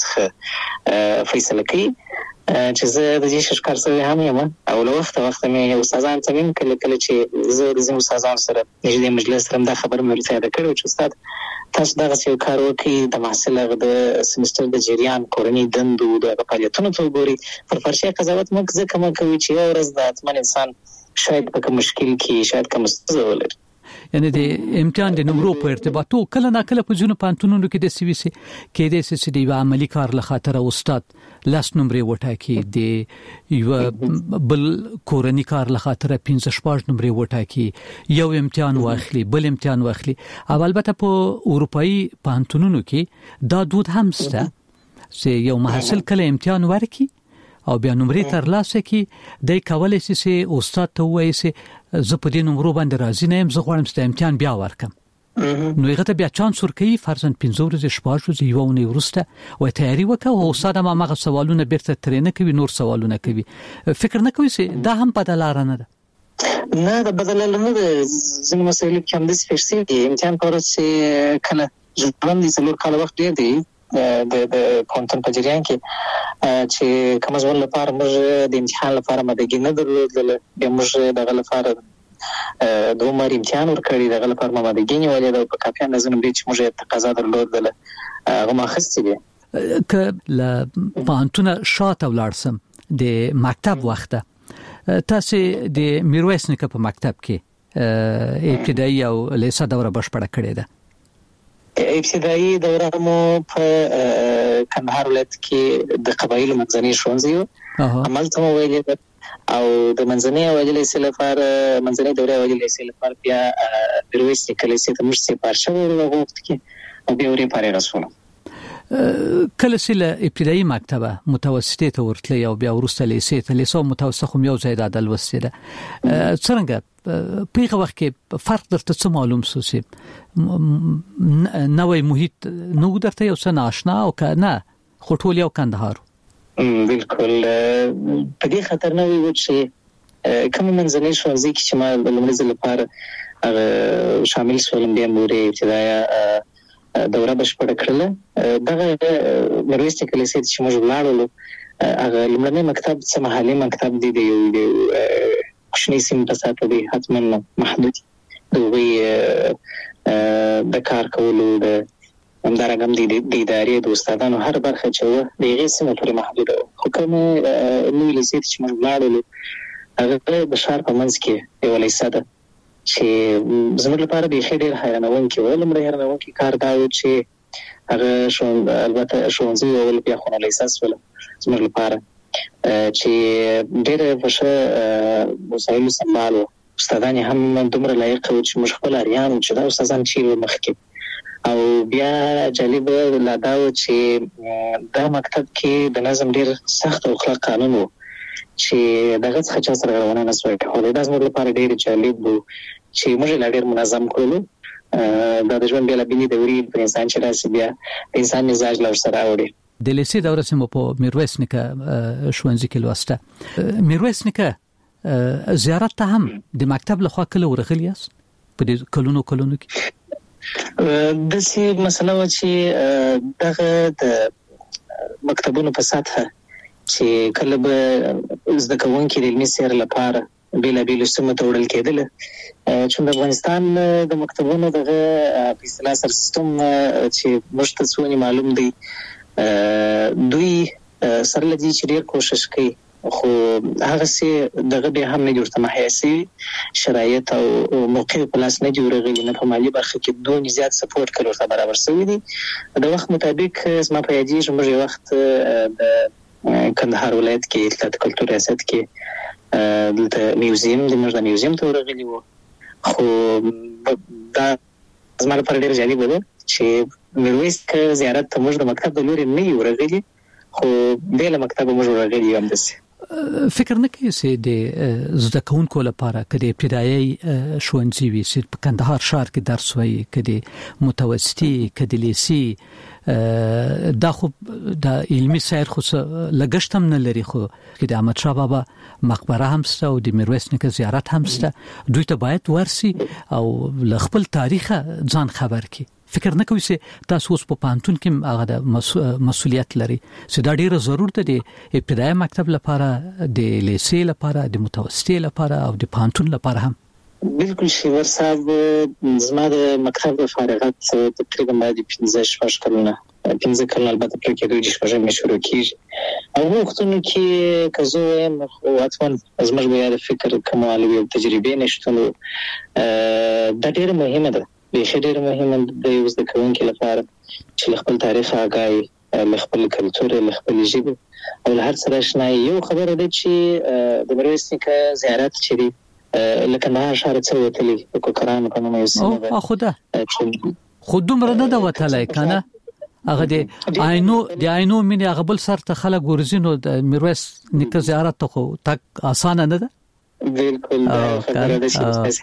څخه فیصله کوي چې زه د دې شکر سره هم یم او له وخت وخت مې استادان ته هم کله کله چې زه د زموږ استادان سره نږدې مجلس سره د خبر مې ورته کړو چې استاد تاسو دغه څه کار وکړي د محصل د سمستر د جریان کورنۍ دندو د فعالیتونو ته وګوري پر فرشي قضاوت موږ ځکه موږ کوي چې یو ورځ د اتمن انسان شاید په مشکل کې شاید کوم ستونزه ولري یعنی د امتحان د نمرو په ارتباطو کله نه کله په ځینو پانتونونو کې د سی وی سي کې د سی سی دی عملی کار له خاطر استاد لاس نمرې وټاکي د یو بل کورنۍ کار له خاطر پنځه شپږ نمرې وټاکي یو امتحان واخلي بل امتحان واخلي او البته په اروپאי پانتونونو کې دا دود هم شته چې یو محصل کله امتحان ورکي او بیا نمرې تر لاسه کې د کولای شي استاد ته وایي چې زه په دې نمرو باندې راځي نه يم زه غواړم چې امتحان بیا ورکم نو هغه ته بیا چانس ورکوي فرضاً پنځه ورځې شپږ ورځې یو نه ورسته او تیاری وکړه او استاد ما مغه سوالونه بیرته ترې نه کوي نور سوالونه کوي فکر نه کوي چې دا هم بدلاره نه ده نه دا بدلاره نه ده ځینې مسایل کې هم د سپیشل امتحان پروسه کله ځوان دي څلور کال وخت دی د د پونتن په جریان کې چې کوم ځول لپاره موږ د امتحان لپاره مدګی نه درلودل به موږ دغه لپاره دوه مر امتحان ورکړی دغه لپاره مدګی نیولې د په کاپیان نظم دي چې موږ تقاضا درلودل هغه ماخستې دي ک ل پانتونه شاته ولارسم د مکتب وخته تاسو د میرویس نیکه په مکتب کې ابتدایي او لیسه دوره بشپړه کړې ده ابتدایي دوره مو په کندهار ولایت کې د قبایلو منځني ښوونځي عملته مو ویلې او د منځني اول لیسې لپاره منځني دوره اول لیسې لپاره بیا میرویس نیکه لیسې ته موږ سپار شوو وغوښت کې او بیا ورې پاره رسول کله چې له ابتدایي مکتبه متوسطه ته ورتلی او بیا ورسته لیسې ته لیسو متوسطه خو یو ځای د عدل وسیده څنګه په هغه وخت کې فرق درته څه معلوم سو چې نوې محیط نو درته یو څه ناشنا او کنه خټول یو کندهار بالکل په دې خطر نه وي چې کوم منځني ښوونځي کې چې ما لومړی ځل لپاره شامل شولم بیا مورې ابتدایي دوره بشپړه کړله دغه میرویس نیکه لیسې چې موږ ولاړو هغه لومړنی مکتب څه محلي مکتب دی د یو کوچني سیمې په ساته دی حتما محدود د هغوی د کار کولو د همدارنګه هم د ادارې د استادانو هر برخه چې وه د هغې سیمه پورې محدوده وه خو کومې نوې لیسې ته چې موږ ولاړلو هغه د ښار په منځ کې یوه لیسه ده چې زموږ لپاره بیخي ډېر حیرانوونکې وه لومړی حیرانوونکی کار دا و چې هغه البته ښوونځي اول بیا خو نو لیسه شوله زموږ لپاره چې ډېره په ښه وسایلو سمبال وه استادان یې هم دومره لایق وو چې موږ خپل اریان وو چې دا استادان چیرې وو مخکې او بیا جالب لا دا و چې دا مکتب کې د نظم ډېر سخت او کلک قانون و چې دغه څخه چا سره غړونه نه سوی کولی دا زموږ لپاره ډېر جالب و چې موږ یې لا ډېر منظم کړلو دا د ژوند بېلابېلې دورې پر انسان چې راسي بیا د انسان مزاج له ورسره راوړي د لیسې دوره چې مو په میرویس نیکه ښوونځي کې لوسته میرویس نیکه زیارت ته هم د مکتب لخوا کله ورغلی یاست په دې کلونو کلونو کې داسې مسله وه چې دغه د مکتبونو په سطحه چې کله به زده کوونکي د علمي سیر لپاره بېلابېلو سیمو ته وړل کېدله چون د افغانستان د مکتبونو دغه په اصطلاح سر سیستم چې موږ ته څومره معلوم دی دوی سره له دې چې ډېر کوشش کوي خو هغه سي دغه به هم نه جوړته محیاسي شرایط او موقع په لاس نه جوړېږي نه په مالی برخه کې دوه زیات سپورټ کړو ته برابر شوی دي د وخت مطابق زما په یادې موږ وخت د کندهار ولایت کې اطلاعات کلتور ریاست کې د میوزیم د موږ د میوزیم ته ورغلي وو خو دا زما لپاره ډېر جالب و چې میرویس نیکه زیارت ته موږ د مکتب د لوري نه یو ورغلي خو بل مکتب موږ ورغلي هم دسه فکر نه کوي چې د زده کوونکو لپاره کله ابتدایي ښوونځي وي چې په کندهار ښار کې درس وایي کله متوسطي کله لیسې دا خو د علمي سیر خو لګښت هم نه لري خو د احمد شاه بابا مقبره هم سته او د میرویس نیکه زیارت هم سته دوی ته باید ورسي او خپل تاریخ ځان خبر کړي فکر نه کوي چې تاسو اوس په پانتون کې هغه د مسؤلیت لري چې دا ډیره ضرورت ده د ابتدایي مکتب لپاره د لیسې لپاره د متوسطي لپاره او د پانتون لپاره هم بالکل شیور صاحب زما د مکتب فارغت تقریبا باید پنځه شپږ کلونه پنځه کلونه البته پر کې دوی شپږ مې شروع کیږي او وختونو کې کزو هم خو اتمن از موږ بیا د فکر کمال او تجربه نشته دا ډیره مهمه ده بیخي ډېر مهم د یو زده کوونکي لپاره چې له خپل تاریخ آګاهي له خپل کلتور له خپل ژبې او له هر سره اشنا یو خبره ده چې د میرویس نیکه زیارت چې دی لکه نه ښار څه وتلی د کوکرانو په نوم یو سیمه ده خو ده خو دومره نه ده وتلی کنه هغه د عینو د عینو مینې هغه بل سر ته خلک ورځي نو د میرویس نیکه زیارت ته خو تک اسانه نه ده بالکل خبره ده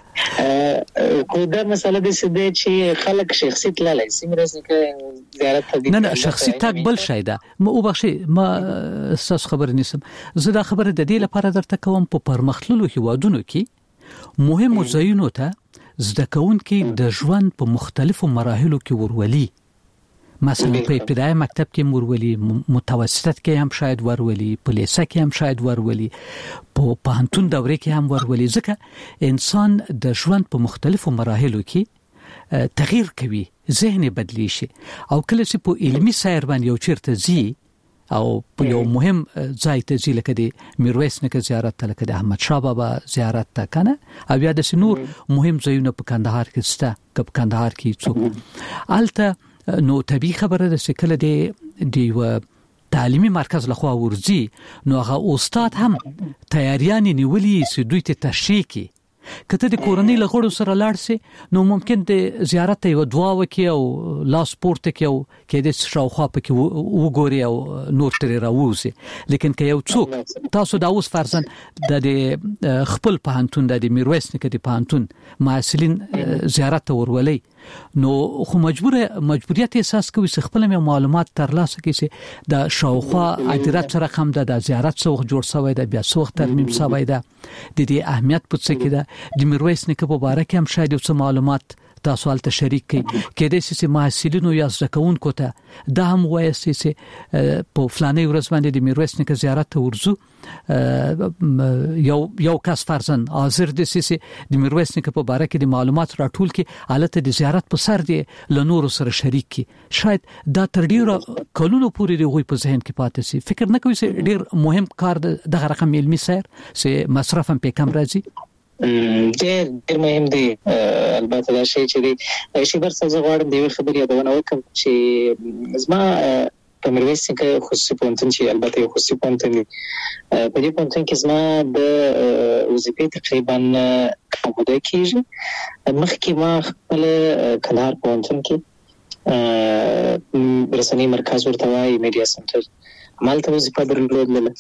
چې خو دا مسله ده چې خلک شخصي تللی سي میرویس نیکه زیارت ته نه نه شخصي تک بل شي ده ما او بخشي ما اساس خبر نیسم زه دا خبره د دې لپاره درته کوم په پرمختللو هیوادونو کې مهمو ځایونو ته زده کوونکي د ژوند په مختلفو مراحلو کې ورولي مثلا په ابتدایي مکتب کې ورولي متوسط کې هم شاید ورولي په لیسه کې هم شاید ورولي په پوهنتون دورې کې هم ورولي ځکه انسان د ژوند په مختلفو مراحلو کې تغییر کوي ذهن بدلی شي او کله چې په علمي سیر باندې یو چیرته زی او په یو مهم ځای ته زی لکه د میرویس نیکه زیارت ته لکه د احمد شاه بابا زیارت ته کنه او یا د نور مهم ځایونه په کندهار کې سته په کندهار کې څوک الته نو طبيعي خبره ده چې کله د دیو تعلیمي مرکز لخوا ورزي نو هغه استاد هم تیاریان نیولي چې دوی ته تشریح کی کته د کورنۍ لغړو سره لاړ سي نو ممکن د زیارت یو دعا وکي او لاس پورته کوي او کې د شاوخوا پکې وګوري او نور تر راوځي لیکن که یو څوک تاسو دا اوس فرضاً د خپل پهانتون د میرویس نیکه د پهانتون مسؤلین زیارت ورولي نو خو مجبور مجبوریت احساس کوي چې خپل معلومات ترلاسه کړي چې د شاوخوا عدالت سره هم د زیارت څوخ جوړ شوی د بیا څوخ ترمیم شوی د دې اهمیت په څه کې ده د میرویس نیکه په اړه کې هم شاید څه معلومات تاسو حالت شریک کړي کې د سیسي محصلینو یا ځکون کوته دا هم وایي چې په فلانه ورځ باندې د میرویس نیکه زیارت ورزو یو یو کس فرضاً حاضر د سیسي د میرویس نیکه په اړه کې د معلومات راټول کړي حالت د زیارت په سر دی لنور سره شریک کړي شاید دا تر ډیره کلونو پورې دی غوي په ذهن کې پاتې سي فکر نه کوي چې ډیر مهم کار د رقم علمي سیر چې مصرف هم په کم راځي ډېر ډېر مهم دی البته دا شی چې دی شي برڅ زه غواړم د یو خبرې یادونه وکم چې زما په میرویس نیکه خصوصي پوهنتون چې البته یو خصوصي پوهنتون دی په دې پوهنتون کې زما د وظیفې تقریبا کومه کېږي مخکې ما خپل کندهار پوهنتون کې رسنۍ مرکز ورته وایي میډیا سنټر همالته وظیفه درلودله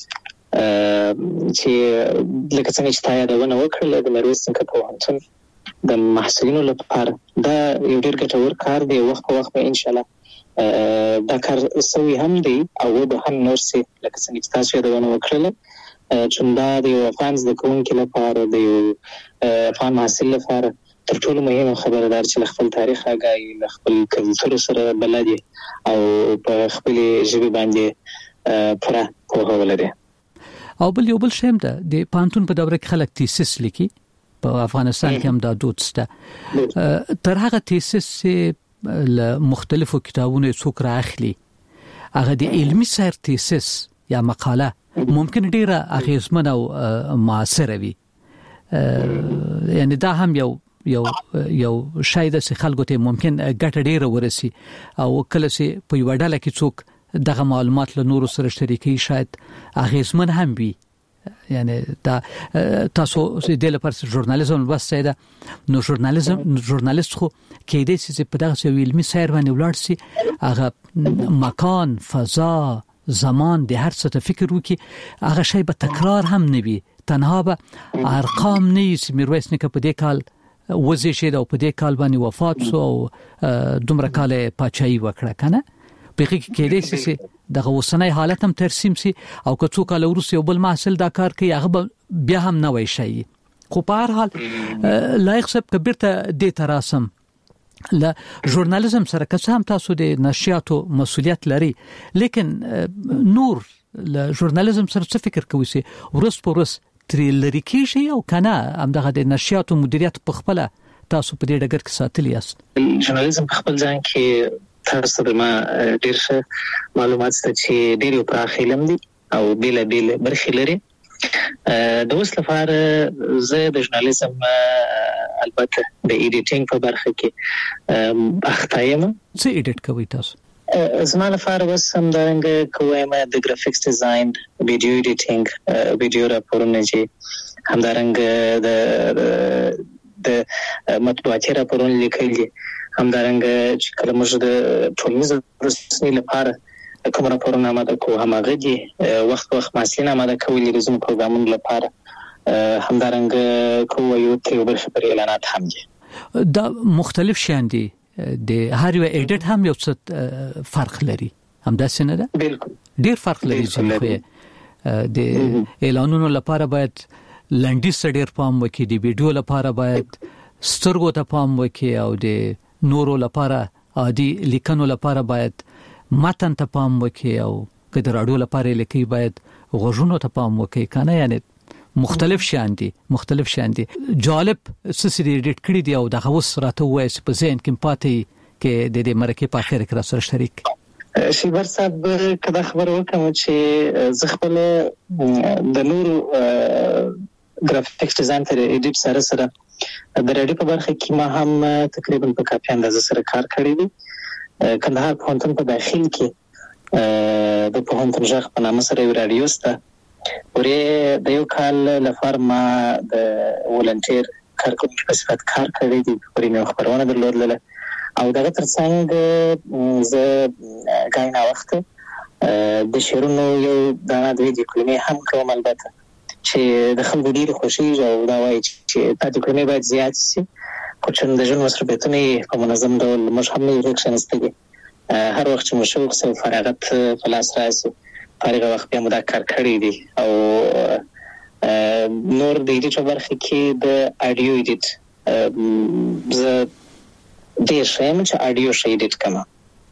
چې لکه څنګه چې تا یادونه وکړله د میرویس نیکه پوهنتون د محصلینو لپاره دا یو ډېر ګټور کار دی وخت په وخت به ان شاء الله دا کار سوي هم دی او به هم نور سي لکه څنګه چې تاسو یادونه وکړله چې دا د یو افغان زده کوونکي لپاره د یو افغان محصل لپاره تر ټولو مهمه خبره ده چې خپل تاریخ هغه خپل کلتور سره بلد او په خپل ژبه باندې پوره پوهه ولري او بل یو بل شیم ده د پانتون په دوره کې خلک تیسیس لیکي په افغانستان کې هم دا دود شته تر هغه تیسیس له مختلفو کتابونو څوک راخلي هغه د علمي سر تیسیس یا مقاله ممکن ډیره اغیزمنه او معاصره وي یعنی دا هم یو یو یو شاید چې خلکو ته ممکن ګټه ډیره ورسي او کله چې په یو ډله کې څوک دغه معلومات له نورو سره شریکي شاید اغیزمن هم وي یعنی دا تاسو د لپاره ژورنالیزم بس ده نو ژورنالیزم ژورنالیست خو کې دې چې په دغه علمي سیر باندې ولاړ سي هغه مکان فضا زمان د هر څه فکر وکي هغه شی به تکرار هم نه وي تنها به ارقام نه یې میرویس نیکه په دې کال وزې شه او په دې کال باندې وفات شو او دومره کال پاچاهي وکړه کنه په کې کې دې چې دغه وسنۍ حالت هم ترسیم سي او که څوک له روسي او بل محصل دا کار کوي هغه بیا هم نه وای شي خو په هر حال لایق سب کبرته د تراسم لا ژورنالیزم سره که هم تاسو د نشریاتو مسولیت لري لیکن نور له ژورنالیزم سره څه فکر کوي چې ورس په ورس تریلری کیږي او کنه هم دغه د نشریاتو مدیریت په خپل تاسو په دې ډګر کې ساتلی یاست ژورنالیزم په خپل ځان کې تاسو د ما ډیر څه معلومات ست چې ډیر په اخیلم دي او بیل بیل برخې لري د اوس لپاره زه د ژورنالیزم البته د ایډیټینګ په برخه کې اخته یم څه ایډیټ کوي تاسو زما لپاره بس هم دارنګه کوم د ګرافیکس ډیزاین ویډیو ایډیټینګ ویډیو راپورونه چې هم دارنګه د د مطبوعاتي راپورونه لیکل دي همدارنګه چې کله موږ د ټولنیزو رسنۍ لپاره کوم راپورونه آماده کوو هماغه دي وخت وخت مسلې آماده کوي د زموږ پروګرامونو لپاره همدارنګه کوو یو تر بل خبري اعلانات هم دي دا مختلف شان دي د هر یو ایډیټ هم یو څه فرق لري هم دا څنګه ده بالکل ډیر فرق لري چې د اعلانونو لپاره باید لنډیس ډیر پام وکړي د ویډیو لپاره باید سترګو ته پام وکړي او د نورو لپاره عادي لیکنو لپاره باید متن ته پام وکړي او که د راډیو لپاره لیکي باید غوږونو ته پام وکړي کنه یعنی مختلف شان دي مختلف شان دي جالب سسری ایډیټ کړی دی او دغه وس راته وایي په ذهن کې پاتې کې د دې مرکه په اخر کې را سره شریک شیبر صاحب کله خبر وکم چې زه خپل د نورو ګرافیکس ډیزاین تر ایډیټ سره سره د ریډي په برخه کې ما هم تقریبا په کافي اندازه سره کار کړی دی کندهار پوهنتون په داخل کې د پوهنتون ژغ په نامه سره یو رادیو سته ورې د یو کال لپاره ما د ولنټیر کارکونکو په صفت کار کړی دی پرې مې خبرونه درلودله او دغه ترڅنګ زه غاینه وخت د شیرونو یو دانه دوی د کلمې هم کوم البته چې د خلکو ډیر خوشي او دا وایي چې د کلمې باید زیات شي کوچن د ژوند مصرفیتونه په منظم ډول موږ هم نه ریکشنستګي هر وخت چې موږ شوق سره فراغت فلاس راسي فارغ وخت بیا مو دا کار کړی دی او نور د دې برخه کې د اډیو ایډیټ زه د شیم چې اډیو شي ایډیټ کما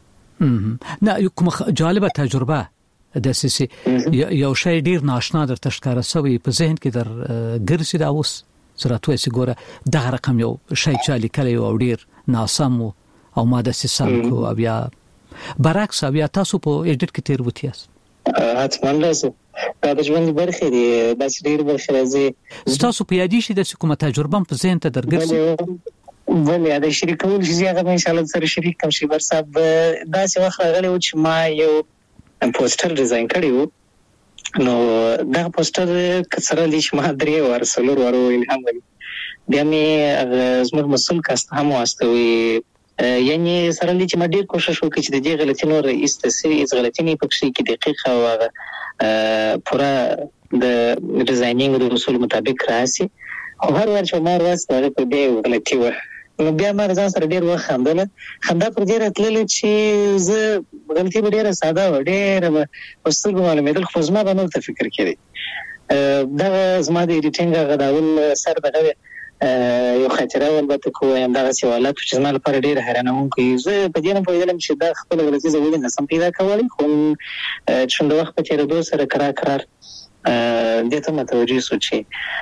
نه یو کوم جالبه تجربه د سیسي یو شی ډیر ناشنا در تشکاره سوی په ذهن کې در ګرځي دا اوس سراتوي سګوره دا رقم یو شی چې لیکلی او ډیر ناسم او ماده سیسم کو بیا برعکس بیا تاسو په ایډیټ کې تیر وتیاس حتما لازم دا د ژوند برخه دی بس ډیر برخه راځي تاسو په یادی شي د کومه تجربه په ذهن ته درګرځي ولې دا شریکول چې هغه ان شاء الله سره شریک کوم شي ورساب دا څه وخت غلې و چې ما یو پوسټر ډیزاین کړی و نو دا پوسټر کسره لیش ما درې ور سلور ورو الهام غوي بیا مې زموږ مسول کاست هم واستوي یعنی سره لیش ما ډیر کوشش وکړ چې د دې غلطۍ نور ایستسي از غلطۍ نه پکې کې دقیق او هغه پورا د ډیزاینینګ د اصول مطابق راسي خو هر ور چې ما راځي په دې غلطۍ و نو بیا ما ځان سره ډیر وخت خندل خندا پر دې راتلل چې زه غلطي به ډیره ساده و ډیره وسل معلومات خو زما باندې ته فکر کړی دا زما د ایډیټینګ غداول سر دغه یو خاطره ولبته کوم دا سوالات چې زما لپاره ډیره حیرانونکي زه په دې نه پوهیدم چې دا خپل غلطي زه ولې نسم پیدا کولی خو چې د وخت په تیریدو سره قرار قرار دته متوجي سوچي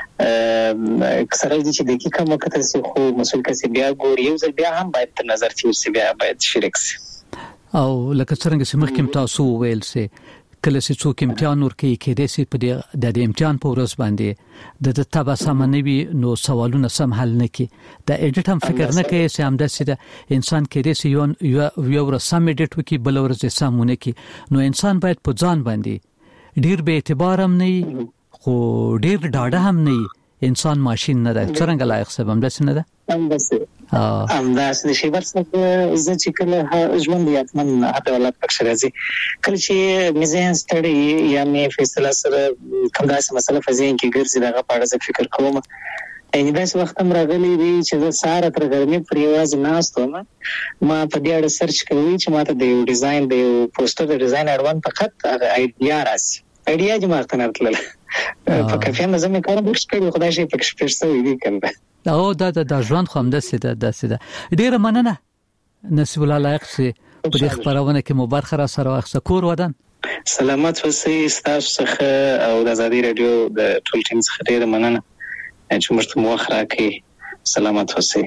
کسره دي چې د کی کوم کتل سي خو مسول کسي بیا ګور یو ځل بیا هم باید تر نظر تیر سي بیا باید شریک سي او لکه څنګه چې مخکې تاسو ویل سي کله چې څوک امتحان ورکوي کې د سي په د امتحان په ورځ باندې د تبا سمنوي نو سوالونه سم حل نه کی د اډیټ هم فکر نه کوي چې هم د سي د انسان کې د سي یو یو رسم اډیټ وکي بل ورځ سمونه کی نو انسان باید په ځان باندې ډیر به اعتبار هم نه خو ډیر ډاډه هم نه انسان ماشين نه ده څنګه لایق سبم داس نه ده هم داس ام داس د شی ورڅخه زه چې کله ژوند یاتمن هغه ولات پکښ راځي کله چې میزان ستړي یا مې فیصله سره کوم داسې مسله فزین کې ګرځي دغه په اړه فکر کوم ان داس وخت هم راغلی دی چې زه ساره تر ګرمي پر یواز ناستم ما په دې اړه سرچ کوي چې ماته د یو ډیزاین د یو پوسټر د ډیزاین اړوند فقط ایډیا راځي ایډیا چې ما ته نرتل په کافي نظم کارم بوکس کړی خدای شي پکښ پېښته وي کنه او دا د ژوند خو هم د سیده د سیده ډیره مننه نصیب الله لایق سي په دې خبرونه کې مبارک را سره واخصه کور ودان سلامات اوسئ تاسو څخه او د ازادي رادیو د ټول ټیم څخه ډیره مننه چې موږ ته موخه راکړي سلامات اوسئ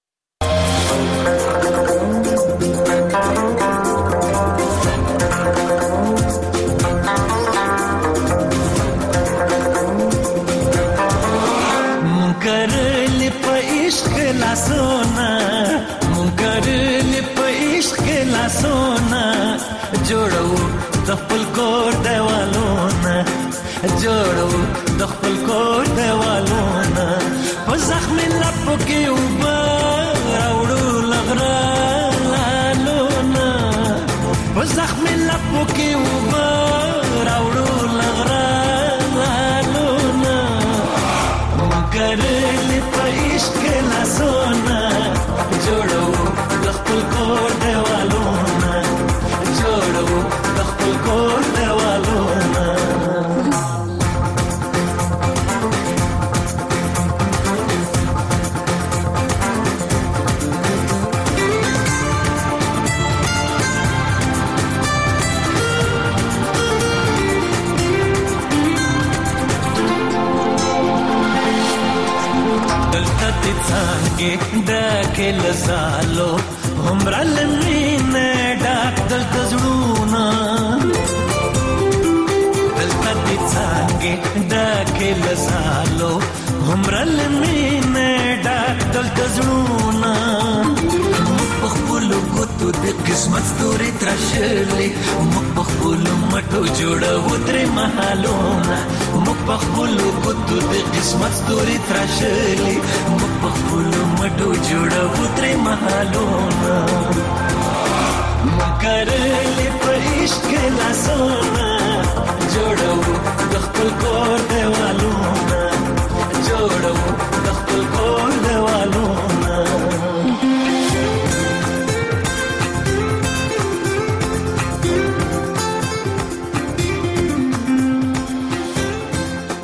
सोना मुकर लिप इश्क ला सोना जोड़ो दखल को देवालोना जोड़ो दखल को देवालोना वो जख्म लप के ऊपर राउडू लगरा लालोना वो जख्म लप के ऊपर राउडू लगरा लालोना मुकर लिप इश्क ला सोना जोड़ो दखल को देवालोना जोड़ो दखल को देवालोना داخل زالو عمر المين داك دل تزرونا دل تتسانجي داخل زالو عمر المين داك دل تزرونا بخبلو قط ګوتو د قسمت ستوري تراشلې موږ په خپل مټو جوړو درې محلونه موږ په خپل ګوتو د قسمت ستوري تراشلې موږ په خپل مټو جوړو درې محلونه مکرلې په عشق لاسونه جوړو د خپل کور دیوالونه جوړو د خپل کور